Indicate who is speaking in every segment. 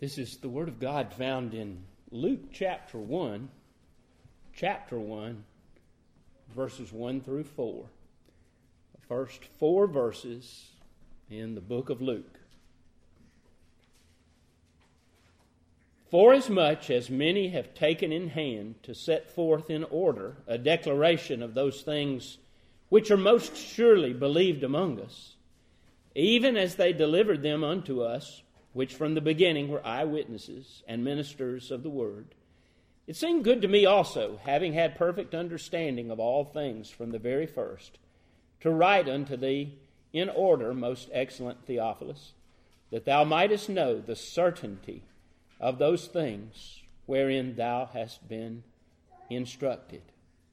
Speaker 1: This is the Word of God found in Luke chapter 1, verses 1 through 4. The first 4 verses in the book of Luke. Forasmuch as many have taken in hand to set forth in order a declaration of those things which are most surely believed among us, even as they delivered them unto us, which from the beginning were eyewitnesses and ministers of the word, it seemed good to me also, having had perfect understanding of all things from the very first, to write unto thee in order, most excellent Theophilus, that thou mightest know the certainty of those things wherein thou hast been instructed.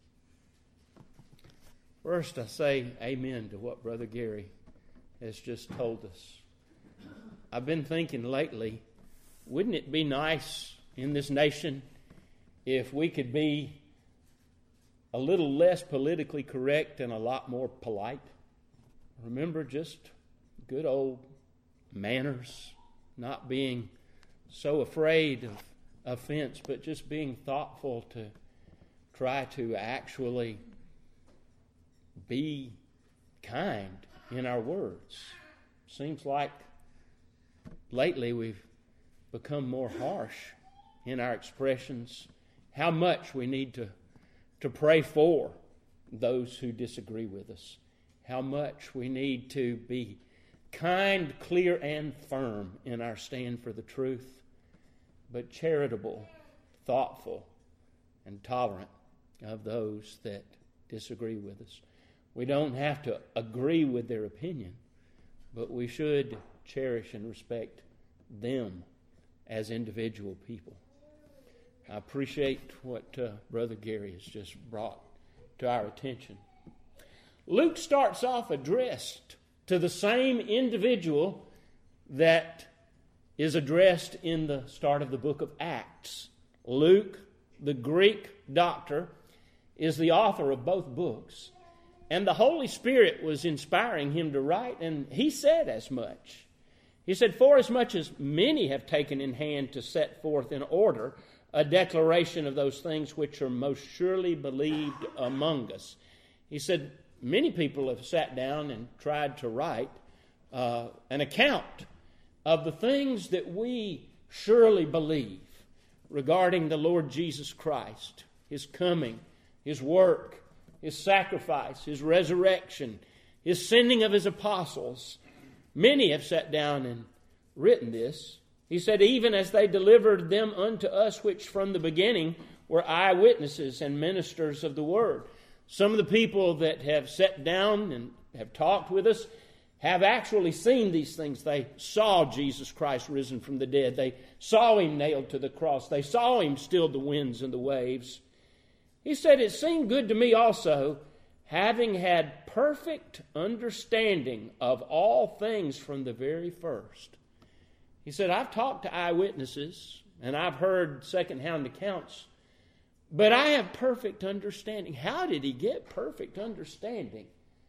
Speaker 1: First, I say amen to what Brother Gary has just told us. I've been thinking lately, wouldn't it be nice in this nation if we could be a little less politically correct and a lot more polite? Remember, just good old manners, not being so afraid of offense, but just being thoughtful to try to actually be kind in our words. Seems like lately we've become more harsh in our expressions. How much we need to pray for those who disagree with us. How much we need to be kind, clear, and firm in our stand for the truth, but charitable, thoughtful, and tolerant of those that disagree with us. We don't have to agree with their opinion, but we should cherish and respect them as individual people. I appreciate what Brother Gary has just brought to our attention. Luke starts off addressed to the same individual that is addressed in the start of the book of Acts. Luke, the Greek doctor, is the author of both books. And the Holy Spirit was inspiring him to write, and he said as much. He said, forasmuch as many have taken in hand to set forth in order a declaration of those things which are most surely believed among us. He said, many people have sat down and tried to write an account of the things that we surely believe regarding the Lord Jesus Christ, His coming, His work, His sacrifice, His resurrection, His sending of His apostles. Many have sat down and written this. He said, even as they delivered them unto us, which from the beginning were eyewitnesses and ministers of the word. Some of the people that have sat down and have talked with us have actually seen these things. They saw Jesus Christ risen from the dead. They saw Him nailed to the cross. They saw Him still the winds and the waves. He said, it seemed good to me also, having had perfect understanding of all things from the very first. He said, I've talked to eyewitnesses and I've heard second-hand accounts, but I have perfect understanding. How did he get perfect understanding?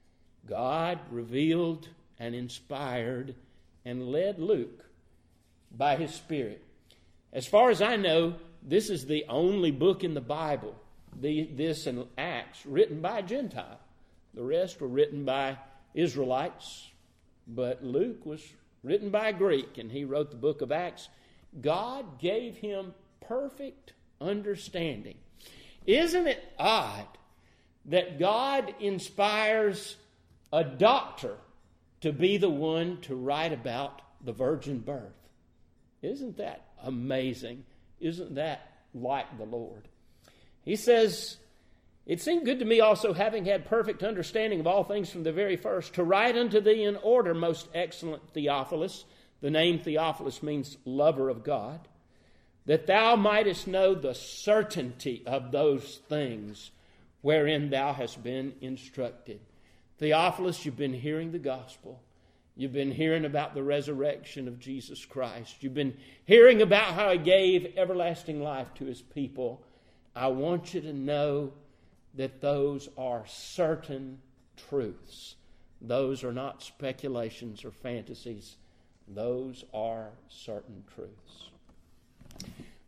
Speaker 1: God revealed and inspired and led Luke by His Spirit. As far as I know, this is the only book in the Bible, this and Acts, written by a Gentile. The rest were written by Israelites, but Luke was written by a Greek, and he wrote the book of Acts. God gave him perfect understanding. Isn't it odd that God inspires a doctor to be the one to write about the virgin birth? Isn't that amazing? Isn't that like the Lord? He says, it seemed good to me also, having had perfect understanding of all things from the very first, to write unto thee in order, most excellent Theophilus. The name Theophilus means lover of God. That thou mightest know the certainty of those things wherein thou hast been instructed. Theophilus, you've been hearing the gospel. You've been hearing about the resurrection of Jesus Christ. You've been hearing about how He gave everlasting life to His people. I want you to know that those are certain truths. Those are not speculations or fantasies. Those are certain truths.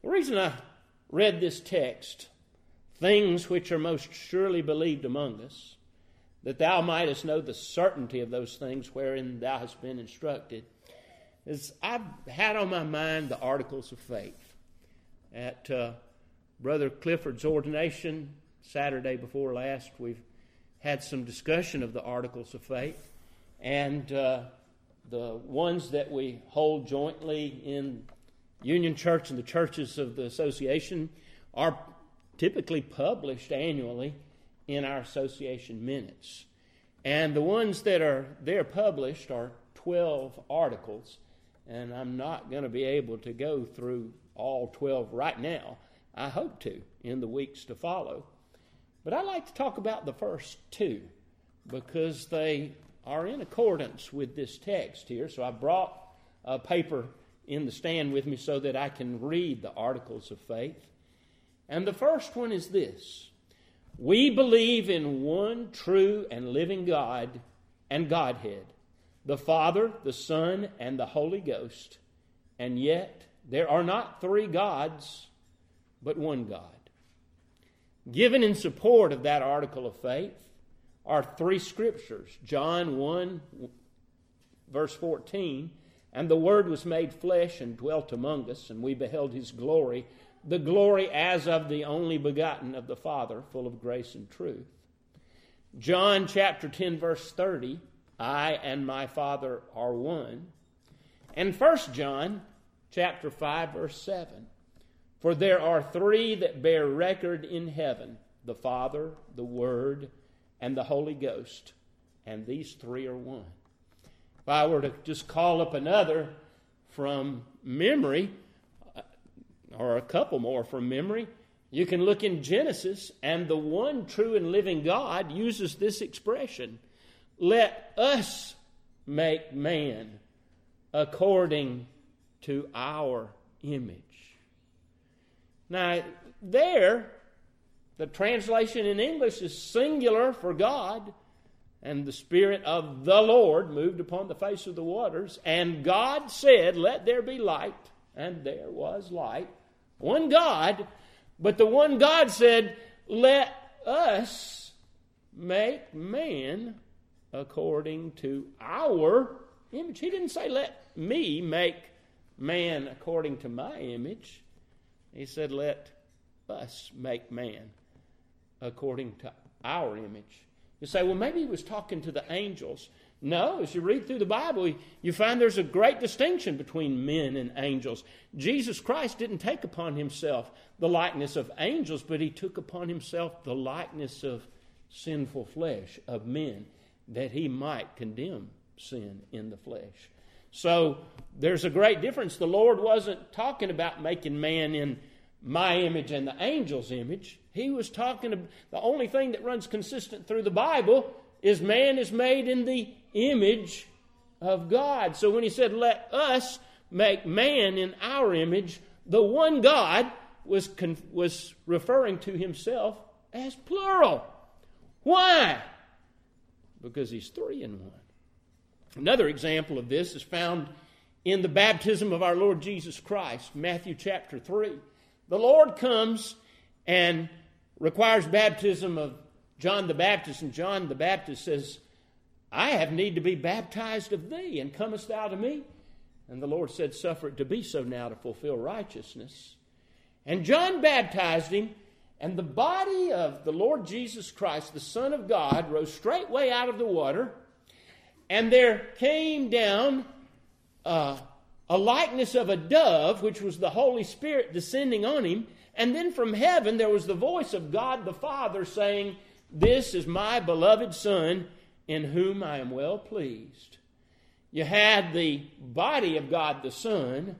Speaker 1: The reason I read this text, things which are most surely believed among us, that thou mightest know the certainty of those things wherein thou hast been instructed, is I've had on my mind the Articles of Faith. At Brother Clifford's ordination Saturday before last, we've had some discussion of the Articles of Faith, and the ones that we hold jointly in Union Church and the churches of the association are typically published annually in our association minutes. And the ones that are there published are 12 articles, and I'm not going to be able to go through all 12 right now. I hope to in the weeks to follow. But I'd like to talk about the first two because they are in accordance with this text here. So I brought a paper in the stand with me so that I can read the Articles of Faith. And the first one is this: we believe in one true and living God and Godhead, the Father, the Son, and the Holy Ghost, and yet there are not three gods, but one God. Given in support of that article of faith are three scriptures. John 1, verse 14, and the Word was made flesh and dwelt among us, and we beheld His glory, the glory as of the only begotten of the Father, full of grace and truth. John chapter 10, verse 30, I and my Father are one. And 1 John chapter 5, verse 7, for there are three that bear record in heaven, the Father, the Word, and the Holy Ghost, and these three are one. If I were to just call up another from memory, or a couple more from memory, you can look in Genesis, and the one true and living God uses this expression, let us make man according to our image. Now, there, the translation in English is singular for God, and the Spirit of the Lord moved upon the face of the waters, and God said, let there be light, and there was light. One God, but the one God said, let us make man according to our image. He didn't say, let me make man according to my image. He said, let us make man according to our image. You say, well, maybe he was talking to the angels. No, as you read through the Bible, you find there's a great distinction between men and angels. Jesus Christ didn't take upon himself the likeness of angels, but he took upon himself the likeness of sinful flesh, of men, that he might condemn sin in the flesh. So there's a great difference. The Lord wasn't talking about making man in my image and the angel's image. He was talking about the only thing that runs consistent through the Bible is man is made in the image of God. So when he said, let us make man in our image, the one God was referring to himself as plural. Why? Because he's three in one. Another example of this is found in the baptism of our Lord Jesus Christ, Matthew chapter 3. The Lord comes and requires baptism of John the Baptist, and John the Baptist says, I have need to be baptized of thee, and comest thou to me? And the Lord said, suffer it to be so now to fulfill righteousness. And John baptized him, and the body of the Lord Jesus Christ, the Son of God, rose straightway out of the water, and there came down a likeness of a dove, which was the Holy Spirit descending on him. And then from heaven there was the voice of God the Father saying, this is my beloved Son, in whom I am well pleased. You had the body of God the Son,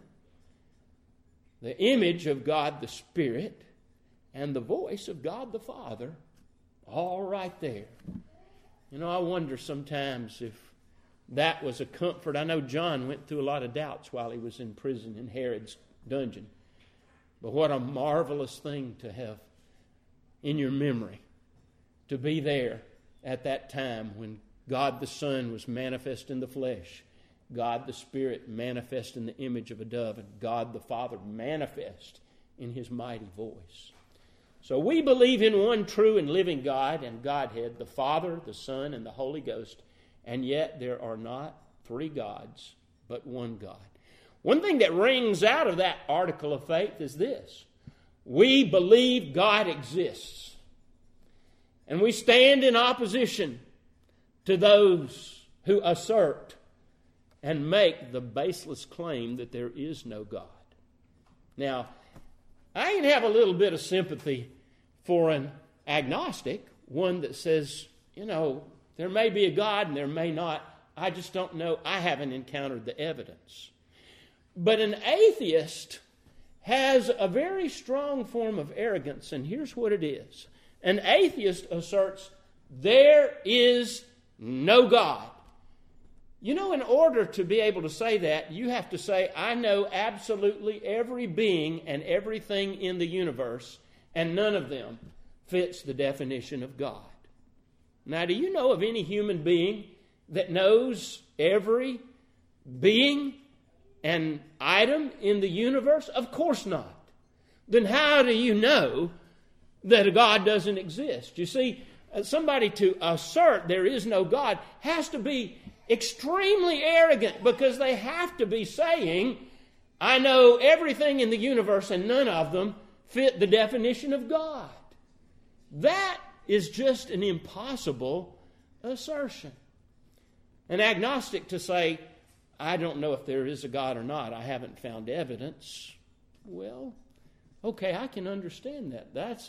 Speaker 1: the image of God the Spirit, and the voice of God the Father, all right there. You know, I wonder sometimes if that was a comfort. I know John went through a lot of doubts while he was in prison in Herod's dungeon. But what a marvelous thing to have in your memory, to be there at that time when God the Son was manifest in the flesh, God the Spirit manifest in the image of a dove, and God the Father manifest in his mighty voice. So we believe in one true and living God and Godhead, the Father, the Son, and the Holy Ghost, and yet there are not three gods, but one God. One thing that rings out of that article of faith is this: we believe God exists. And we stand in opposition to those who assert and make the baseless claim that there is no God. Now, I can have a little bit of sympathy for an agnostic, one that says, there may be a God and there may not. I just don't know. I haven't encountered the evidence. But an atheist has a very strong form of arrogance, and here's what it is. An atheist asserts there is no God. In order to be able to say that, you have to say, I know absolutely every being and everything in the universe, and none of them fits the definition of God. Now, do you know of any human being that knows every being and item in the universe? Of course not. Then how do you know that a God doesn't exist? You see, somebody to assert there is no God has to be extremely arrogant, because they have to be saying, I know everything in the universe and none of them fit the definition of God. That is just an impossible assertion. An agnostic to say, I don't know if there is a God or not, I haven't found evidence. Well, okay, I can understand that. That's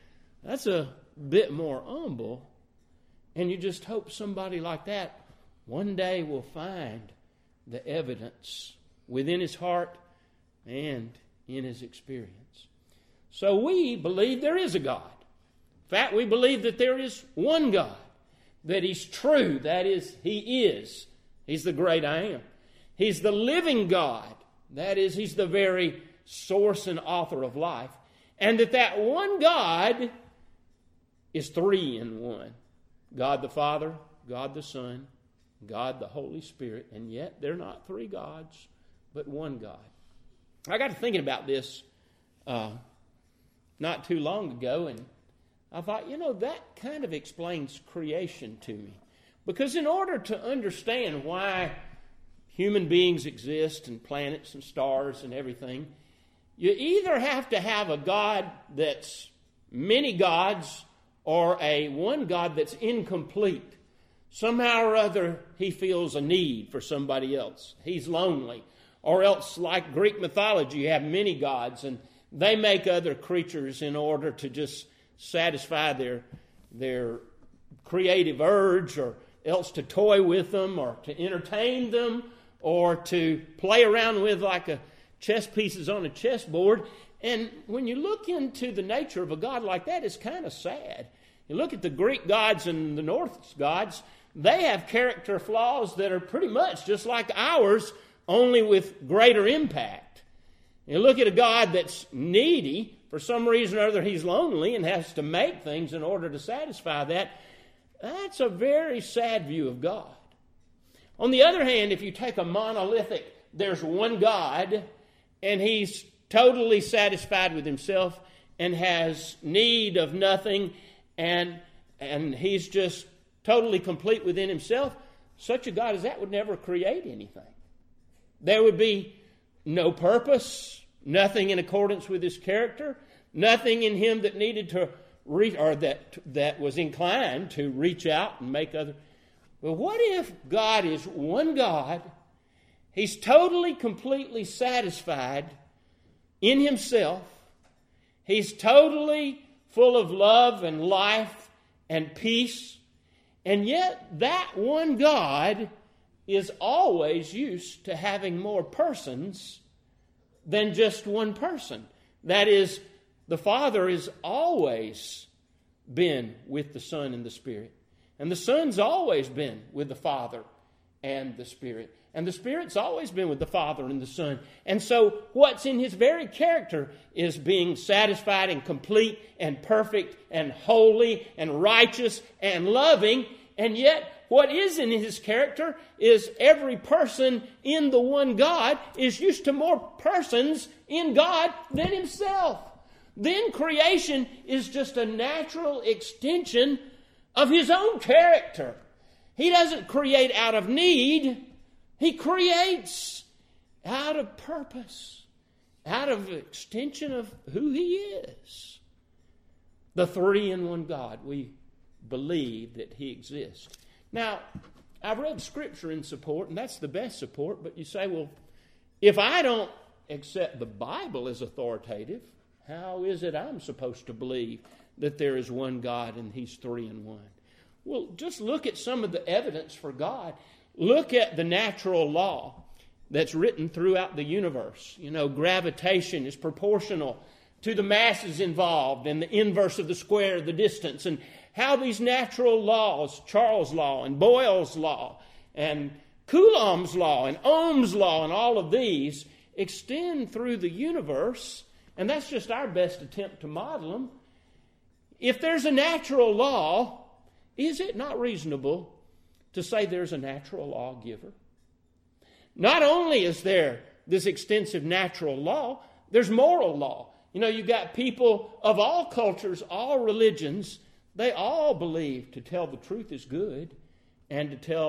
Speaker 1: a bit more humble, and you just hope somebody like that one day will find the evidence within his heart and in his experience. So we believe there is a God. In fact, we believe that there is one God, that he's true, that is, he is. He's the great I am. He's the living God, that is, he's the very source and author of life. And that one God is three in one. God the Father, God the Son, God the Holy Spirit, and yet they're not three gods, but one God. I got to thinking about this not too long ago, and I thought, that kind of explains creation to me. Because in order to understand why human beings exist and planets and stars and everything, you either have to have a God that's many gods or a one God that's incomplete. Somehow or other, he feels a need for somebody else. He's lonely. Or else, like Greek mythology, you have many gods, and they make other creatures in order to just satisfy their creative urge, or else to toy with them, or to entertain them, or to play around with like a chess pieces on a chessboard. And when you look into the nature of a God like that, it's kind of sad. You look at the Greek gods and the Norse gods, they have character flaws that are pretty much just like ours, only with greater impact. You look at a God that's needy. For some reason or other, he's lonely and has to make things in order to satisfy that. That's a very sad view of God. On the other hand, if you take a monolithic, there's one God, and he's totally satisfied with himself and has need of nothing, and he's just totally complete within himself, such a God as that would never create anything. There would be no purpose, nothing in accordance with his character, nothing in him that needed to reach, or that was inclined to reach out and make other. Well, what if God is one God? He's totally, completely satisfied in himself. He's totally full of love and life and peace. And yet that one God is always used to having more persons than just one person. That is, the Father has always been with the Son and the Spirit. And the Son's always been with the Father and the Spirit. And the Spirit's always been with the Father and the Son. And so what's in his very character is being satisfied and complete and perfect and holy and righteous and loving. And yet, what is in his character is every person in the one God is used to more persons in God than himself. Then creation is just a natural extension of his own character. He doesn't create out of need. He creates out of purpose, out of extension of who he is. The three-in-one God, we believe that he exists. Now, I've read Scripture in support, and that's the best support, but you say, well, if I don't accept the Bible as authoritative, how is it I'm supposed to believe that there is one God and he's three-in-one? Well, just look at some of the evidence for God. Look at the natural law that's written throughout the universe. You know, gravitation is proportional to the masses involved and the inverse of the square, the distance, and how these natural laws, Charles' law and Boyle's law and Coulomb's law and Ohm's law and all of these extend through the universe, and that's just our best attempt to model them. If there's a natural law, is it not reasonable to say there's a natural lawgiver? Not only is there this extensive natural law, there's moral law. You know, you've got people of all cultures, all religions, they all believe to tell the truth is good and to tell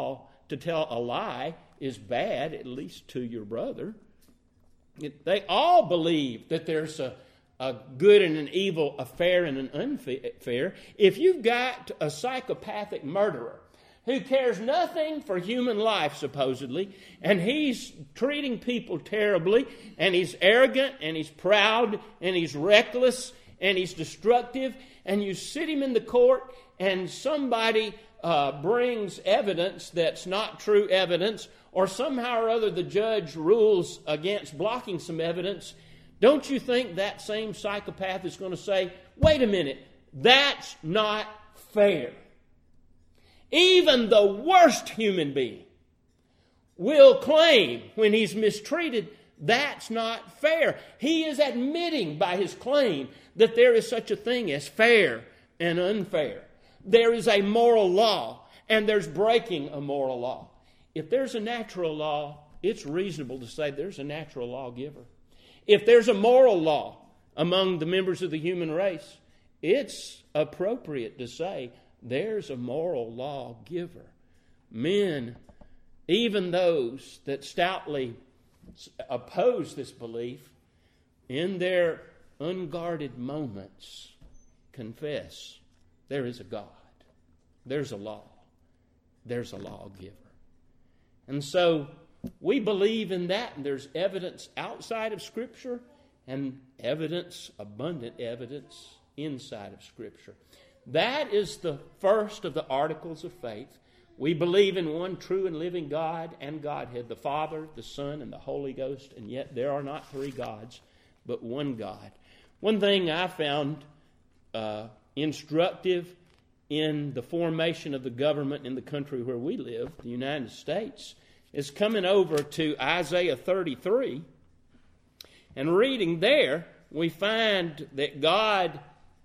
Speaker 1: a lie is bad, at least to your brother. They all believe that there's a good and an evil, a fair and an unfair. If you've got a psychopathic murderer who cares nothing for human life, supposedly, and he's treating people terribly, and he's arrogant, and he's proud, and he's reckless, and he's destructive, and you sit him in the court, and somebody brings evidence that's not true evidence, or somehow or other the judge rules against blocking some evidence, don't you think that same psychopath is going to say, wait a minute, that's not fair? Even the worst human being will claim when he's mistreated, that's not fair. He is admitting by his claim that there is such a thing as fair and unfair. There is a moral law, and there's breaking a moral law. If there's a natural law, it's reasonable to say there's a natural lawgiver. If there's a moral law among the members of the human race, it's appropriate to say there's a moral lawgiver. Men, even those that stoutly oppose this belief, in their unguarded moments, confess there is a God, there's a law, there's a lawgiver. And so we believe in that, and there's evidence outside of Scripture and evidence, abundant evidence, inside of Scripture. That is the first of the articles of faith. We believe in one true and living God and Godhead, the Father, the Son, and the Holy Ghost, and yet there are not three gods, but one God. One thing I found instructive in the formation of the government in the country where we live, the United States, is coming over to Isaiah 33, and reading there, we find that God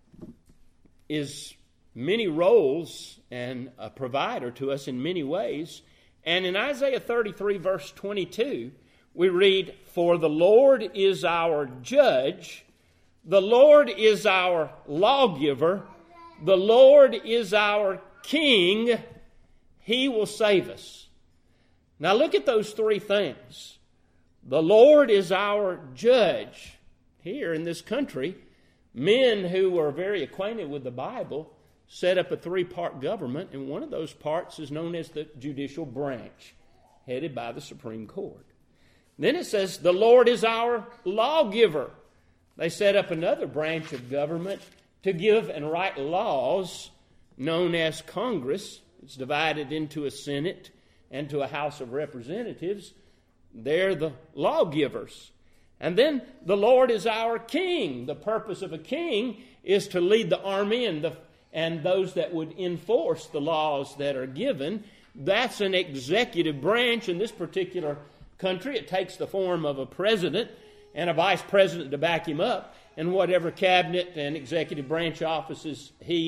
Speaker 1: is many roles and a provider to us in many ways. And in Isaiah 33, verse 22, we read, "For the Lord is our judge, the Lord is our lawgiver, the Lord is our king, he will save us." Now look at those three things. The Lord is our judge. Here in this country, men who were very acquainted with the Bible set up a three-part government, and one of those parts is known as the judicial branch, headed by the Supreme Court. Then it says, the Lord is our lawgiver. They set up another branch of government to give and write laws, known as Congress. It's divided into a Senate and to a House of Representatives. They're the lawgivers. And then the Lord is our king. The purpose of a king is to lead the army and those that would enforce the laws that are given. That's an executive branch. In this particular country, it takes the form of a president and a vice president to back him up, and whatever cabinet and executive branch offices he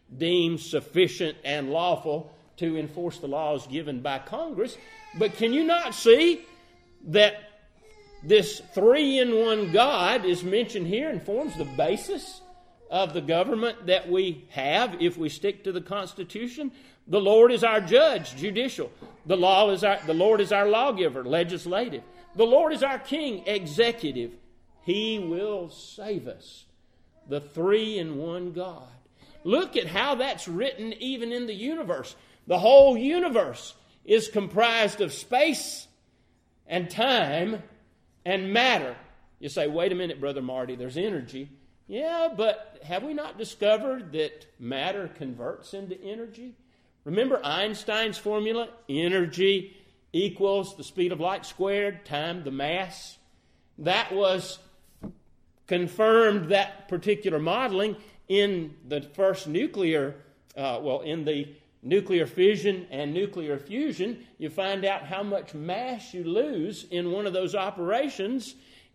Speaker 1: deemed sufficient and lawful to enforce the laws given by Congress. But can you not see that this three-in-one God is mentioned here and forms the basis of the government that we have if we stick to the Constitution? The Lord is our judge, judicial. The Lord is our lawgiver, legislative. The Lord is our king, executive. He will save us. The three-in-one God. Look at how that's written even in the universe. The whole universe is comprised of space and time and matter. You say, wait a minute, Brother Marty, there's energy. Yeah, but have we not discovered that matter converts into energy? Remember Einstein's formula? Energy equals the speed of light squared, time the mass. That was confirmed, that particular modeling, in the first nuclear, in the nuclear fission and nuclear fusion. You find out how much mass you lose in one of those operations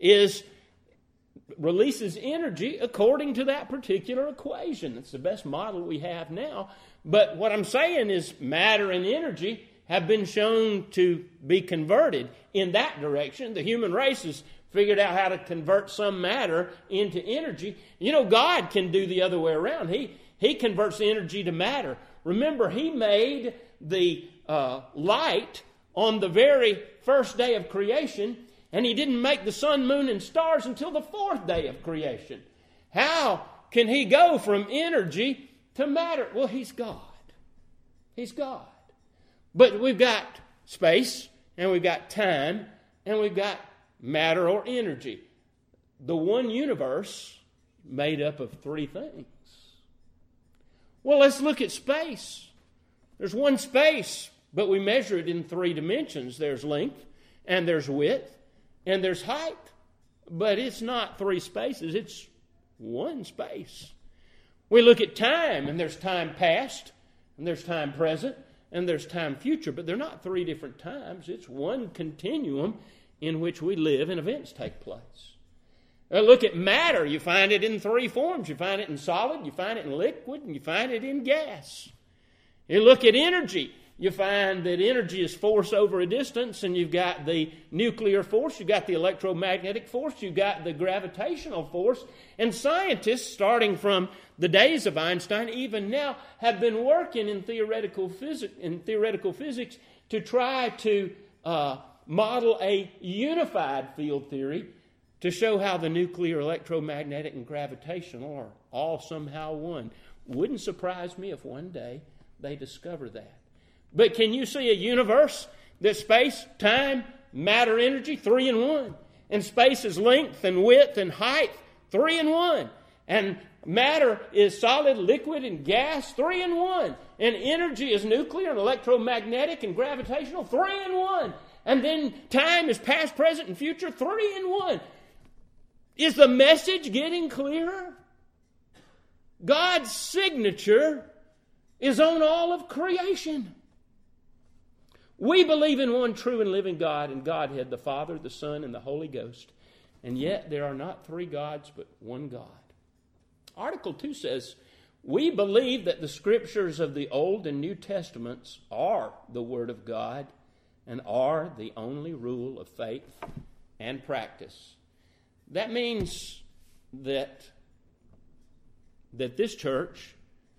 Speaker 1: releases energy according to that particular equation. It's the best model we have now. But what I'm saying is matter and energy have been shown to be converted in that direction. The human race has figured out how to convert some matter into energy. You know, God can do the other way around. He converts energy to matter. Remember, He made the light on the very first day of creation, and He didn't make the sun, moon, and stars until the fourth day of creation. How can He go from energy to matter? Well, He's God. He's God. But we've got space, and we've got time, and we've got matter or energy. The one universe made up of three things. Well, let's look at space. There's one space, but we measure it in three dimensions. There's length, and there's width, and there's height. But it's not three spaces, it's one space. We look at time, and there's time past, and there's time present, and there's time future. But they're not three different times. It's one continuum in which we live and events take place. Look at matter. You find it in three forms. You find it in solid, you find it in liquid, and you find it in gas. You look at energy. You find that energy is force over a distance, and you've got the nuclear force, you've got the electromagnetic force, you've got the gravitational force. And scientists, starting from the days of Einstein, even now, have been working in theoretical physics to try to model a unified field theory to show how the nuclear, electromagnetic, and gravitational are all somehow one. Wouldn't surprise me if one day they discover that. But can you see a universe that space, time, matter, energy, three in one? And space is length and width and height, three in one. And matter is solid, liquid, and gas, three in one. And energy is nuclear and electromagnetic and gravitational, three in one. And then time is past, present, and future, three in one. Is the message getting clearer? God's signature is on all of creation. We believe in one true and living God and Godhead, the Father, the Son, and the Holy Ghost. And yet there are not three gods, but one God. Article 2 says, we believe that the scriptures of the Old and New Testaments are the Word of God and are the only rule of faith and practice. That means that this church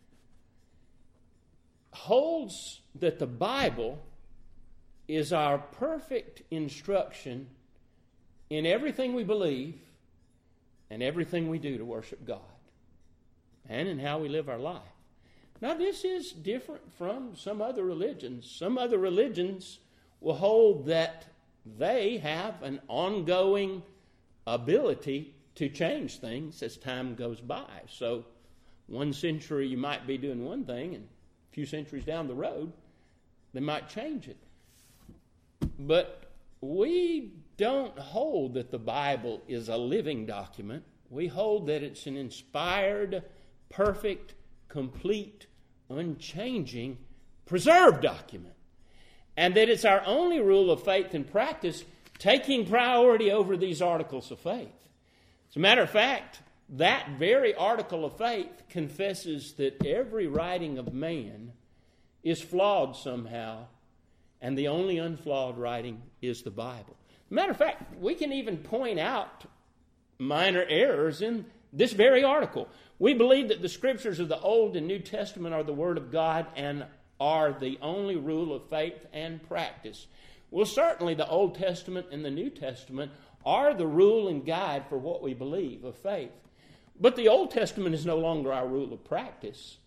Speaker 1: holds that the Bible is our perfect instruction in everything we believe and everything we do to worship God and in how we live our life. Now, this is different from some other religions. Some other religions will hold that they have an ongoing ability to change things as time goes by. So 1 century you might be doing one thing, and a few centuries down the road they might change it. But we don't hold that the Bible is a living document. We hold that it's an inspired, perfect, complete, unchanging, preserved document. And that it's our only rule of faith and practice, taking priority over these articles of faith. As a matter of fact, that very article of faith confesses that every writing of man is flawed somehow, and the only unflawed writing is the Bible. Matter of fact, we can even point out minor errors in this very article. We believe that the Scriptures of the Old and New Testament are the Word of God and are the only rule of faith and practice. Well, certainly the Old Testament and the New Testament are the rule and guide for what we believe of faith. But the Old Testament is no longer our rule of practice.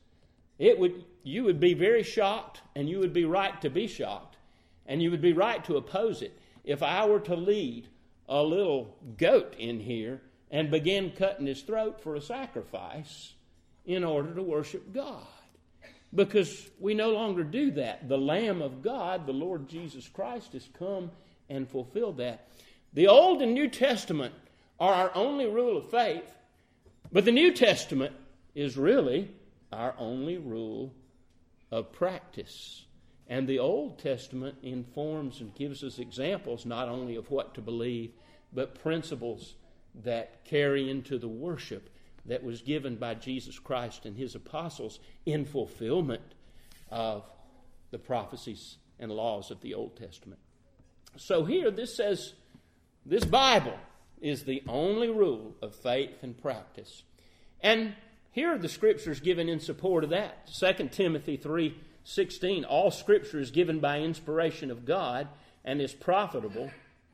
Speaker 1: You would be very shocked, and you would be right to be shocked, and you would be right to oppose it if I were to lead a little goat in here and begin cutting his throat for a sacrifice in order to worship God. Because we no longer do that. The Lamb of God, the Lord Jesus Christ, has come and fulfilled that. The Old and New Testament are our only rule of faith, but the New Testament is really our only rule of practice. And the Old Testament informs and gives us examples not only of what to believe, but principles that carry into the worship that was given by Jesus Christ and his apostles in fulfillment of the prophecies and laws of the Old Testament. So here this says this Bible is the only rule of faith and practice. And here are the scriptures given in support of that. 2 Timothy 3:16, all Scripture is given by inspiration of God and is profitable,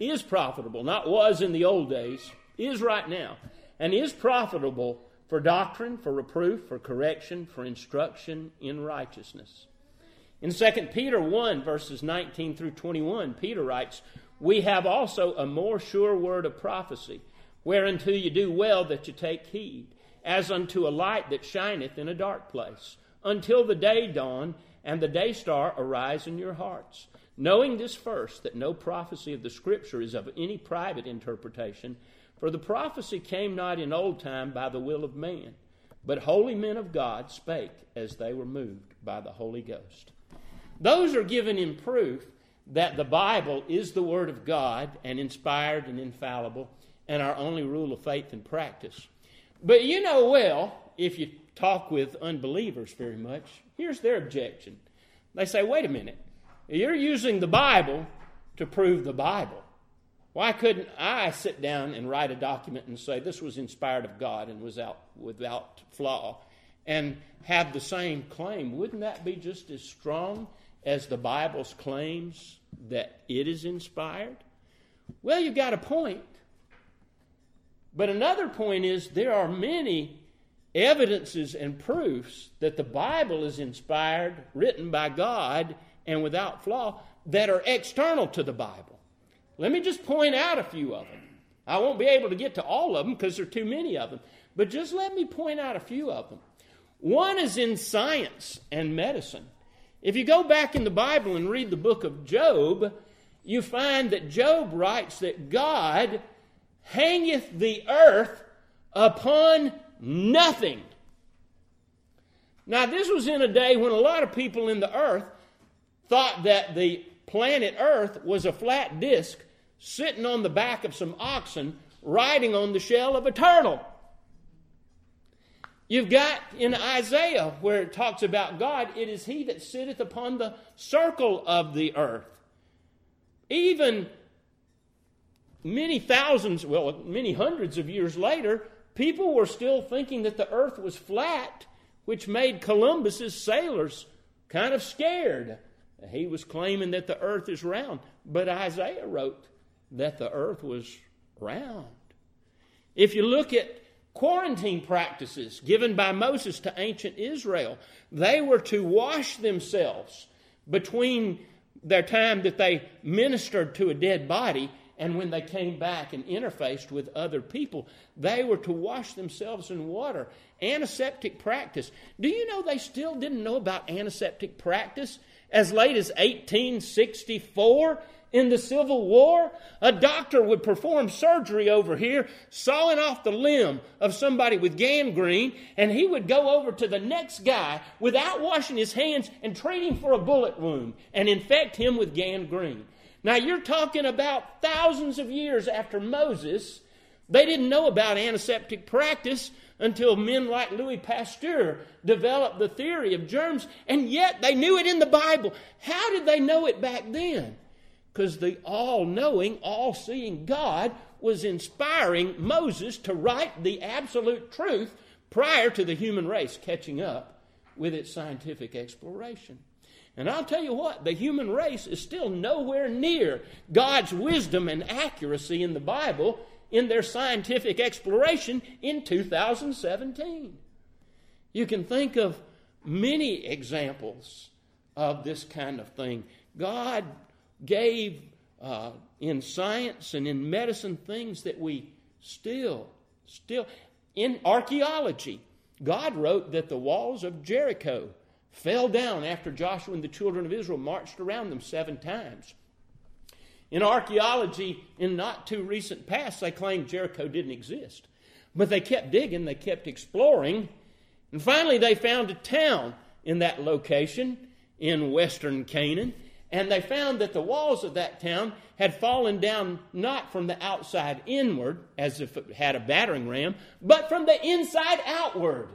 Speaker 1: not was in the old days, is right now, and is profitable for doctrine, for reproof, for correction, for instruction in righteousness. In 2 Peter 1, verses 19 through 21, Peter writes, we have also a more sure word of prophecy, whereunto you do well that you take heed, as unto a light that shineth in a dark place, until the day dawn and the day star arise in your hearts. Knowing this first, that no prophecy of the Scripture is of any private interpretation, for the prophecy came not in old time by the will of man, but holy men of God spake as they were moved by the Holy Ghost. Those are given in proof that the Bible is the Word of God and inspired and infallible and our only rule of faith and practice. But you know well, if you talk with unbelievers very much, here's their objection. They say, wait a minute, you're using the Bible to prove the Bible. Why couldn't I sit down and write a document and say this was inspired of God and was without flaw and have the same claim? Wouldn't that be just as strong as the Bible's claims that it is inspired? Well, you've got a point. But another point is there are many evidences and proofs that the Bible is inspired, written by God, and without flaw that are external to the Bible. Let me just point out a few of them. I won't be able to get to all of them because there are too many of them. But just let me point out a few of them. One is in science and medicine. If you go back in the Bible and read the book of Job, you find that Job writes that God hangeth the earth upon nothing. Now, this was in a day when a lot of people in the earth thought that the planet Earth was a flat disk sitting on the back of some oxen riding on the shell of a turtle. You've got in Isaiah where it talks about God, it is he that sitteth upon the circle of the earth. Even many hundreds of years later, people were still thinking that the earth was flat, which made Columbus's sailors kind of scared. He was claiming that the earth is round, but Isaiah wrote that the earth was round. If you look at quarantine practices given by Moses to ancient Israel, they were to wash themselves between their time that they ministered to a dead body and when they came back and interfaced with other people. They were to wash themselves in water. Antiseptic practice. Do you know they still didn't know about antiseptic practice as late as 1864 in the Civil War? A doctor would perform surgery over here, sawing off the limb of somebody with gangrene, and he would go over to the next guy without washing his hands and treat him for a bullet wound and infect him with gangrene. Now, you're talking about thousands of years after Moses, They didn't know about antiseptic practice until men like Louis Pasteur developed the theory of germs, and yet they knew it in the Bible. How did they know it back then? Because the all-knowing, all-seeing God was inspiring Moses to write the absolute truth prior to the human race catching up with its scientific exploration. And I'll tell you what, the human race is still nowhere near God's wisdom and accuracy in the Bible in their scientific exploration in 2017. You can think of many examples of this kind of thing. God gave in science and in medicine things that we still, in archaeology, God wrote that the walls of Jericho fell down after Joshua and the children of Israel marched around them 7 times. In archaeology, in not too recent past, they claimed Jericho didn't exist. But they kept digging, they kept exploring, and finally they found a town in that location in western Canaan, and they found that the walls of that town had fallen down not from the outside inward, as if it had a battering ram, but from the inside outward.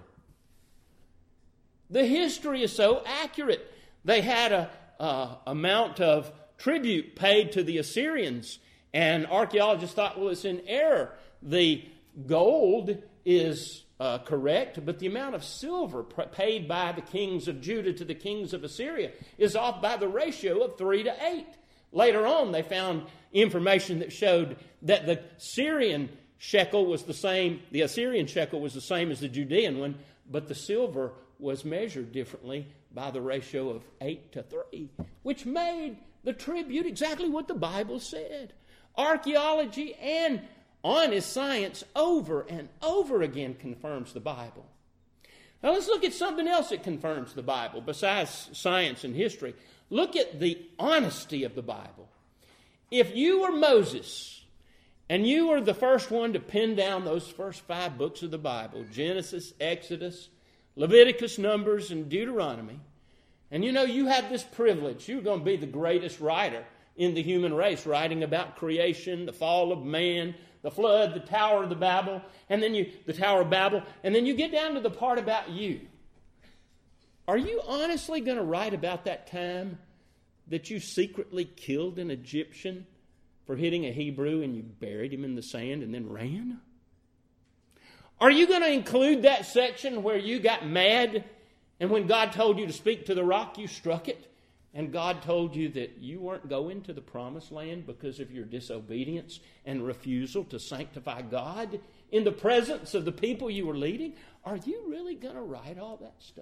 Speaker 1: The history is so accurate. They had a amount of tribute paid to the Assyrians, and archaeologists thought, well, it's in error. The gold is correct, but the amount of silver paid by the kings of Judah to the kings of Assyria is off by the ratio of 3-8. Later on, they found information that showed that the Assyrian shekel was the same as the Judean one, but the silver was measured differently by the ratio of 8-3, which made the tribute exactly what the Bible said. Archaeology and honest science over and over again confirms the Bible. Now let's look at something else that confirms the Bible besides science and history. Look at the honesty of the Bible. If you were Moses and you were the first one to pen down those first 5 books of the Bible, Genesis, Exodus, Leviticus, Numbers, and Deuteronomy, and you had this privilege. You're going to be the greatest writer in the human race, writing about creation, the fall of man, the flood, the Tower of Babel, and then you get down to the part about you. Are you honestly going to write about that time that you secretly killed an Egyptian for hitting a Hebrew and you buried him in the sand and then ran? Are you going to include that section where you got mad and when God told you to speak to the rock, you struck it? And God told you that you weren't going to the promised land because of your disobedience and refusal to sanctify God in the presence of the people you were leading? Are you really going to write all that stuff?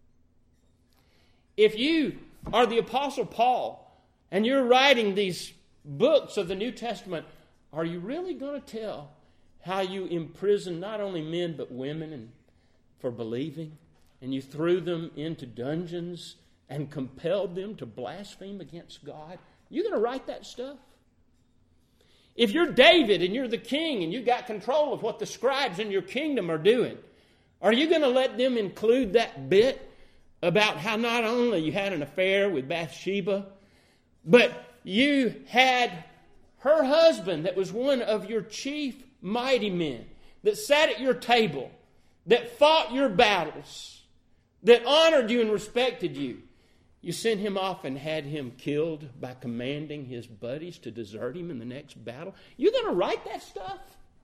Speaker 1: If you are the Apostle Paul and you're writing these books of the New Testament, are you really going to tell how you imprisoned not only men but women for believing, and you threw them into dungeons and compelled them to blaspheme against God? You going to write that stuff? If you're David and you're the king and you got control of what the scribes in your kingdom are doing, are you going to let them include that bit about how not only you had an affair with Bathsheba, but you had her husband that was one of your chief mighty men, that sat at your table, that fought your battles, that honored you and respected you? You sent him off and had him killed by commanding his buddies to desert him in the next battle. You're going to write that stuff?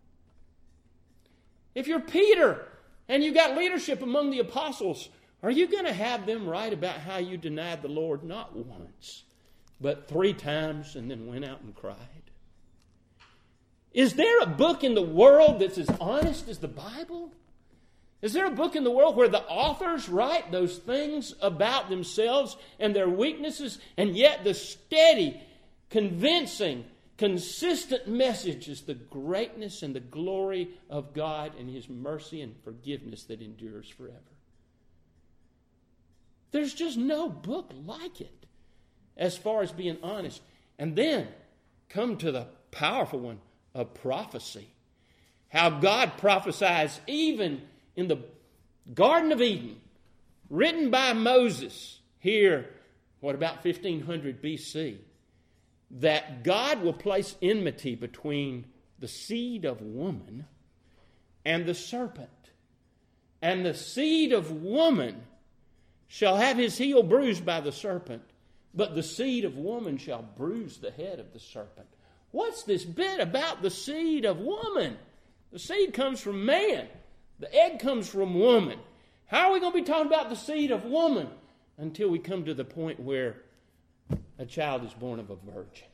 Speaker 1: If you're Peter and you got leadership among the apostles, are you going to have them write about how you denied the Lord not once, but 3 times and then went out and cried? Is there a book in the world that's as honest as the Bible? Is there a book in the world where the authors write those things about themselves and their weaknesses, and yet the steady, convincing, consistent message is the greatness and the glory of God and His mercy and forgiveness that endures forever? There's just no book like it as far as being honest. And then come to the powerful one of prophecy. How God prophesies even in the Garden of Eden, written by Moses here, about 1500 BC, that God will place enmity between the seed of woman and the serpent. And the seed of woman shall have his heel bruised by the serpent, but the seed of woman shall bruise the head of the serpent. What's this bit about the seed of woman? The seed comes from man. The egg comes from woman. How are we going to be talking about the seed of woman until we come to the point where a child is born of a virgin?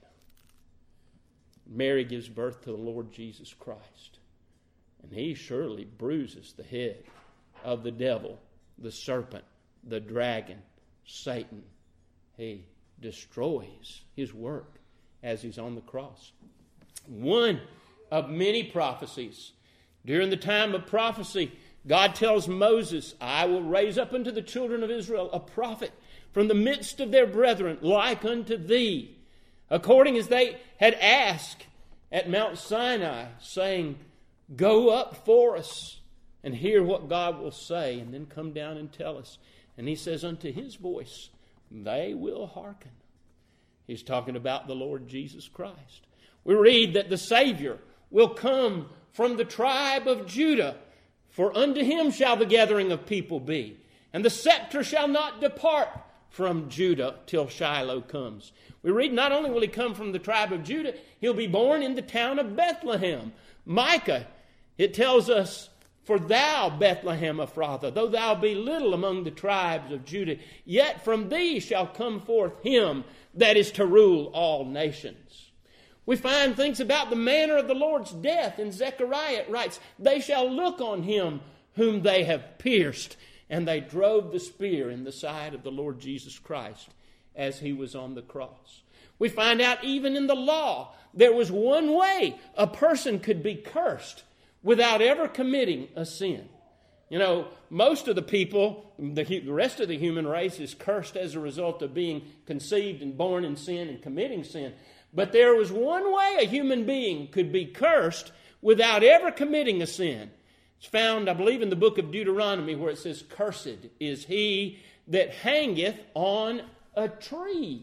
Speaker 1: Mary gives birth to the Lord Jesus Christ. And he surely bruises the head of the devil, the serpent, the dragon, Satan. He destroys his work as he's on the cross. One of many prophecies. During the time of prophecy, God tells Moses, I will raise up unto the children of Israel a prophet from the midst of their brethren, like unto thee, according as they had asked at Mount Sinai, saying, go up for us and hear what God will say, and then come down and tell us. And he says, unto his voice they will hearken. He's talking about the Lord Jesus Christ. We read that the Savior will come from the tribe of Judah, for unto him shall the gathering of people be, and the scepter shall not depart from Judah till Shiloh comes. We read not only will he come from the tribe of Judah, he'll be born in the town of Bethlehem. Micah, it tells us, for thou, Bethlehem Ephrathah, though thou be little among the tribes of Judah, yet from thee shall come forth him that is to rule all nations. We find things about the manner of the Lord's death. In Zechariah it writes, they shall look on him whom they have pierced. And they drove the spear in the side of the Lord Jesus Christ as he was on the cross. We find out even in the law, there was one way a person could be cursed without ever committing a sin. You know, most of the people, the rest of the human race is cursed as a result of being conceived and born in sin and committing sin. But there was one way a human being could be cursed without ever committing a sin. It's found, I believe, in the book of Deuteronomy, where it says, cursed is he that hangeth on a tree.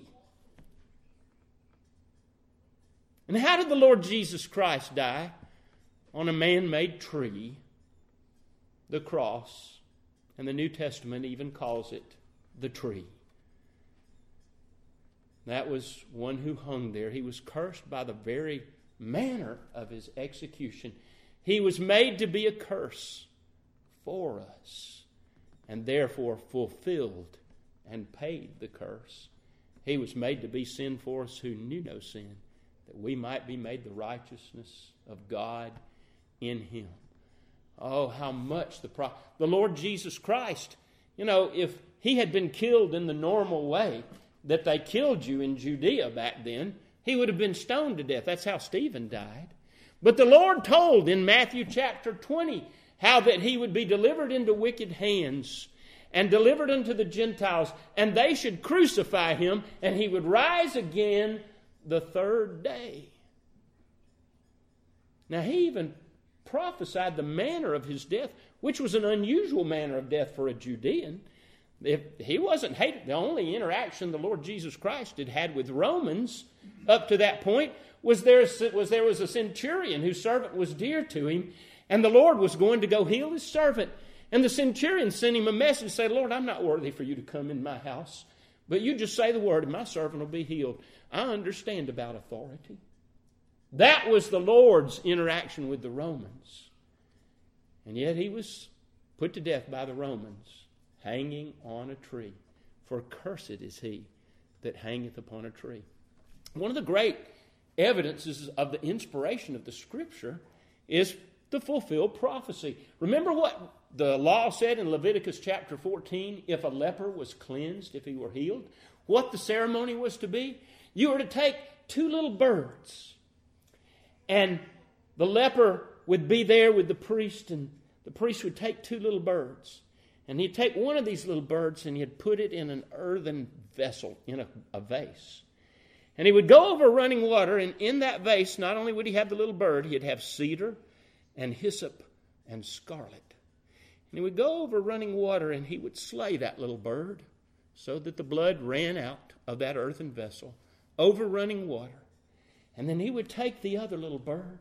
Speaker 1: And how did the Lord Jesus Christ die? On a man-made tree, the cross, and the New Testament even calls it the tree. That was one who hung there. He was cursed by the very manner of his execution. He was made to be a curse for us, and therefore fulfilled and paid the curse. He was made to be sin for us who knew no sin, that we might be made the righteousness of God in him. Oh, how much the Lord Jesus Christ, you know, if he had been killed in the normal way that they killed you in Judea back then, he would have been stoned to death. That's how Stephen died. But the Lord told in Matthew chapter 20 how that he would be delivered into wicked hands and delivered unto the Gentiles, and they should crucify him, and he would rise again the third day. Now, he even prophesied the manner of his death, which was an unusual manner of death for a Judean. If he wasn't hated, the only interaction the Lord Jesus Christ had with Romans up to that point was there was a centurion whose servant was dear to him, and the Lord was going to go heal his servant. And the centurion sent him a message, say, Lord, I'm not worthy for you to come in my house, but you just say the word and my servant will be healed. I understand about authority. That was the Lord's interaction with the Romans. And yet he was put to death by the Romans, hanging on a tree. For cursed is he that hangeth upon a tree. One of the great evidences of the inspiration of the Scripture is the fulfilled prophecy. Remember what the law said in Leviticus chapter 14, if a leper was cleansed, if he were healed, what the ceremony was to be? You were to take 2 little birds, and the leper would be there with the priest, and the priest would take 2 little birds, and he'd take one of these little birds and he'd put it in an earthen vessel, in a vase. And he would go over running water, and in that vase, not only would he have the little bird, he'd have cedar and hyssop and scarlet. And he would go over running water, and he would slay that little bird so that the blood ran out of that earthen vessel over running water. And then he would take the other little bird,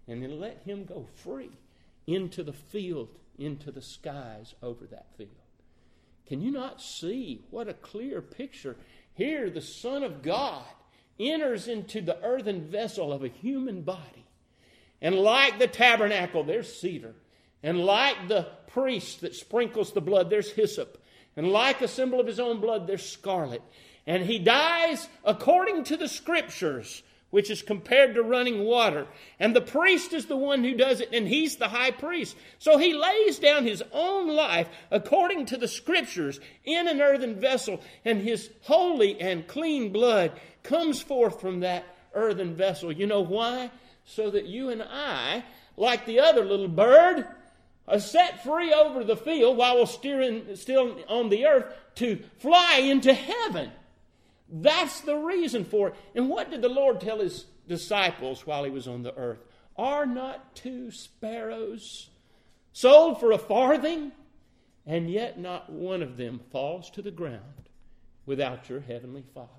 Speaker 1: and then let him go free into the field, into the skies over that field. Can you not see what a clear picture? Here the Son of God enters into the earthen vessel of a human body. And like the tabernacle, there's cedar. And like the priest that sprinkles the blood, there's hyssop. And like a symbol of his own blood, there's scarlet. And he dies according to the Scriptures, which is compared to running water. And the priest is the one who does it, and he's the high priest. So he lays down his own life according to the Scriptures in an earthen vessel, and his holy and clean blood comes forth from that earthen vessel. You know why? So that you and I, like the other little bird, are set free over the field while we're still on the earth to fly into heaven. That's the reason for it. And what did the Lord tell his disciples while he was on the earth? Are not 2 sparrows sold for a farthing? And yet not one of them falls to the ground without your heavenly Father.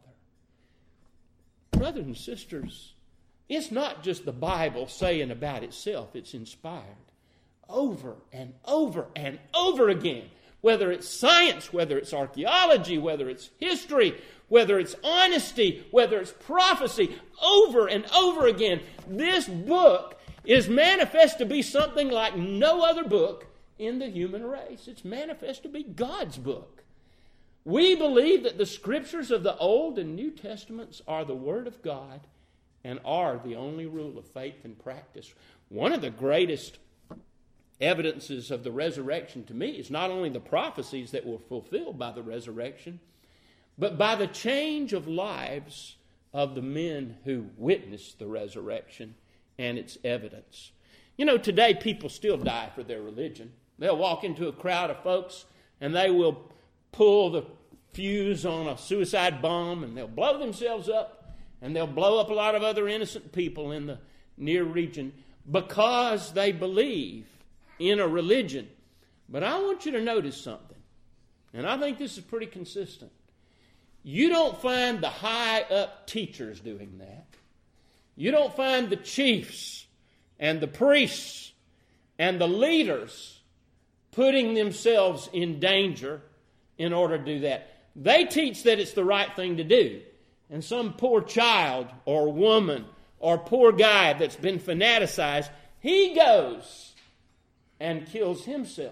Speaker 1: Brothers and sisters, it's not just the Bible saying about itself. It's inspired over and over and over again. Whether it's science, whether it's archaeology, whether it's history, whether it's honesty, whether it's prophecy, over and over again, this book is manifest to be something like no other book in the human race. It's manifest to be God's book. We believe that the Scriptures of the Old and New Testaments are the Word of God and are the only rule of faith and practice. One of the greatest evidences of the resurrection to me is not only the prophecies that were fulfilled by the resurrection, but by the change of lives of the men who witnessed the resurrection and its evidence. You know, today people still die for their religion. They'll walk into a crowd of folks and they will pull the fuse on a suicide bomb and they'll blow themselves up and they'll blow up a lot of other innocent people in the near region because they believe in a religion. But I want you to notice something, and I think this is pretty consistent. You don't find the high-up teachers doing that. You don't find the chiefs and the priests and the leaders putting themselves in danger in order to do that. They teach that it's the right thing to do. And some poor child or woman or poor guy that's been fanaticized, he goes and kills himself.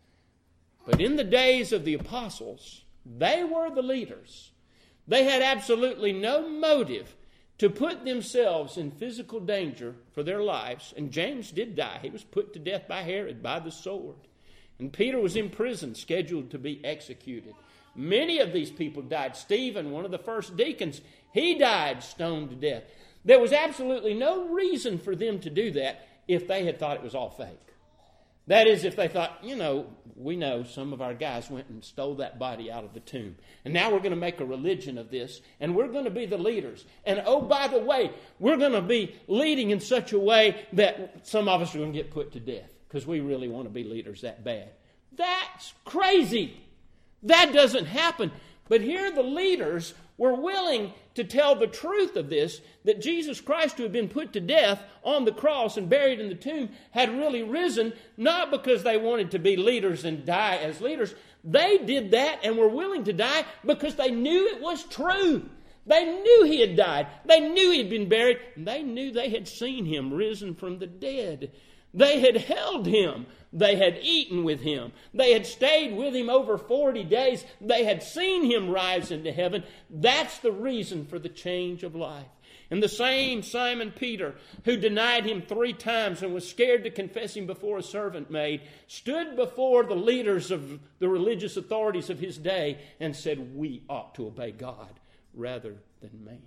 Speaker 1: But in the days of the apostles, they were the leaders. They had absolutely no motive to put themselves in physical danger for their lives. And James did die. He was put to death by Herod by the sword. And Peter was in prison, scheduled to be executed. Many of these people died. Stephen, one of the first deacons, he died stoned to death. There was absolutely no reason for them to do that if they had thought it was all fake. That is, if they thought, we know some of our guys went and stole that body out of the tomb. And now we're going to make a religion of this. And we're going to be the leaders. And oh, by the way, we're going to be leading in such a way that some of us are going to get put to death because we really want to be leaders that bad. That's crazy. That doesn't happen. But here the leaders were willing to tell the truth of this, that Jesus Christ, who had been put to death on the cross and buried in the tomb, had really risen, not because they wanted to be leaders and die as leaders. They did that and were willing to die because they knew it was true. They knew he had died. They knew he had been buried. And they knew they had seen him risen from the dead. They had held him. They had eaten with him. They had stayed with him over 40 days. They had seen him rise into heaven. That's the reason for the change of life. And the same Simon Peter, who denied him 3 times and was scared to confess him before a servant maid, stood before the leaders of the religious authorities of his day and said, we ought to obey God rather than man.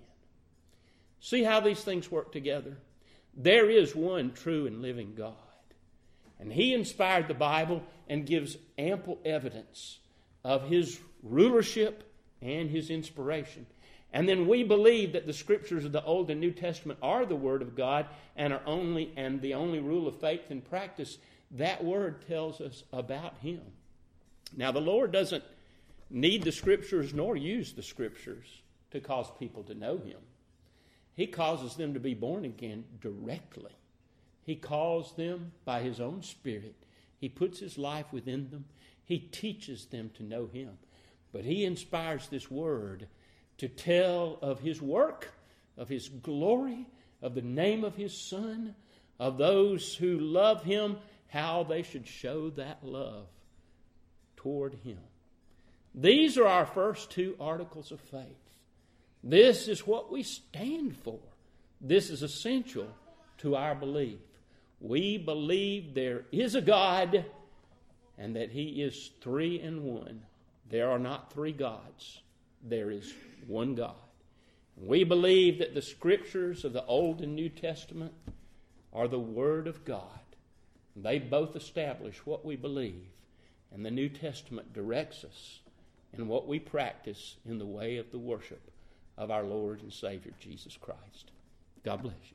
Speaker 1: See how these things work together? There is one true and living God. And he inspired the Bible and gives ample evidence of his rulership and his inspiration. And then we believe that the Scriptures of the Old and New Testament are the Word of God and the only rule of faith and practice. That Word tells us about him. Now, the Lord doesn't need the Scriptures nor use the Scriptures to cause people to know him. He causes them to be born again directly. He calls them by His own Spirit. He puts His life within them. He teaches them to know Him. But He inspires this Word to tell of His work, of His glory, of the name of His Son, of those who love Him, how they should show that love toward Him. These are our first two articles of faith. This is what we stand for. This is essential to our belief. We believe there is a God and that He is three in one. There are not three gods. There is one God. We believe that the Scriptures of the Old and New Testament are the Word of God. They both establish what we believe, and the New Testament directs us in what we practice in the way of the worship of our Lord and Savior Jesus Christ. God bless you.